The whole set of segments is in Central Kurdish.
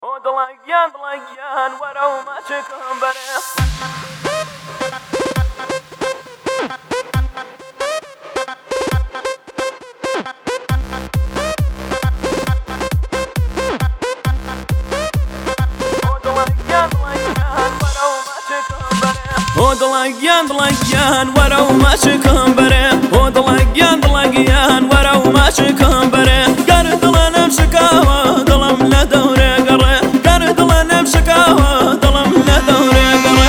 دڵگیان وەرە و ماچێکم بەرێ دڵگیان وەرە و ماچێکم بەرێ دڵگیان وەرە و ماچێکم بەرێ گەر دڵە نەم شکاوە دڵم لە دەورێ گەڕێ گەر دڵە نەم شکاوە دڵم لە دەورێ گەڕێ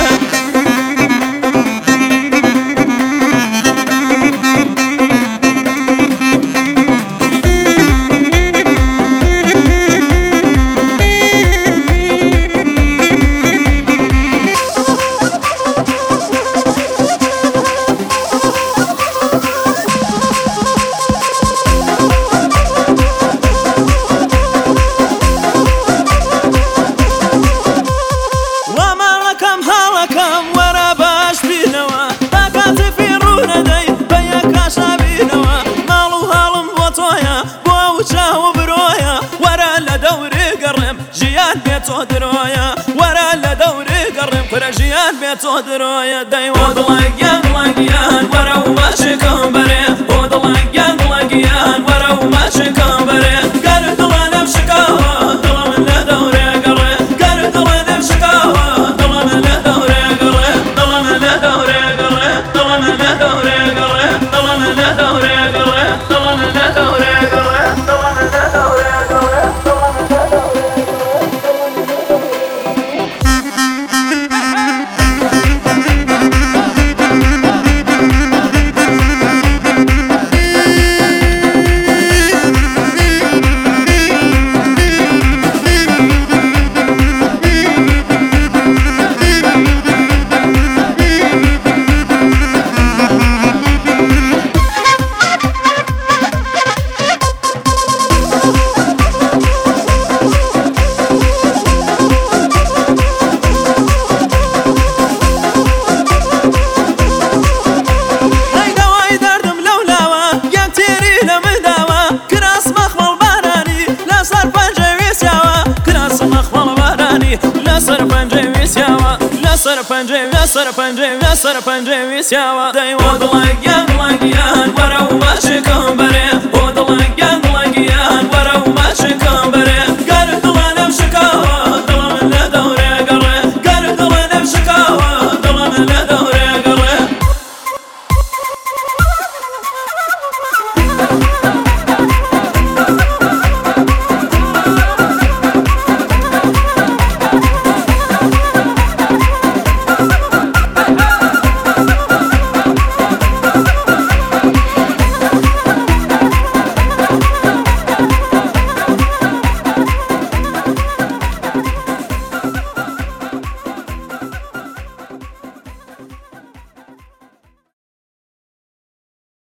وەرە لە دەورێ گەڕێم کورە ژیان بێت تۆ درۆیە دەیوە دڵگیان وەرە و ماچێکم بەرێ دڵگیان وەرە و ماچێکم بەرێ گەر دڵە نەم شکاوە دڵم لە دەورێ گەڕێ گەر دڵە نەم شکاوە دڵم لە دەورێ گەڕێ دڵم لە دەورێ گەڕێ دڵم لە دەورێ گەڕێ دڵم لە دەورێ گەڕێ دڵم لە دەورێ گەڕێ دڵم لە دەورێ گەڕێ لەسەر پەنجەی ویسیاوە دەیوە دڵگیان وەرە و ماچێکم بەرێ دڵگیان وەرە و ماچێکم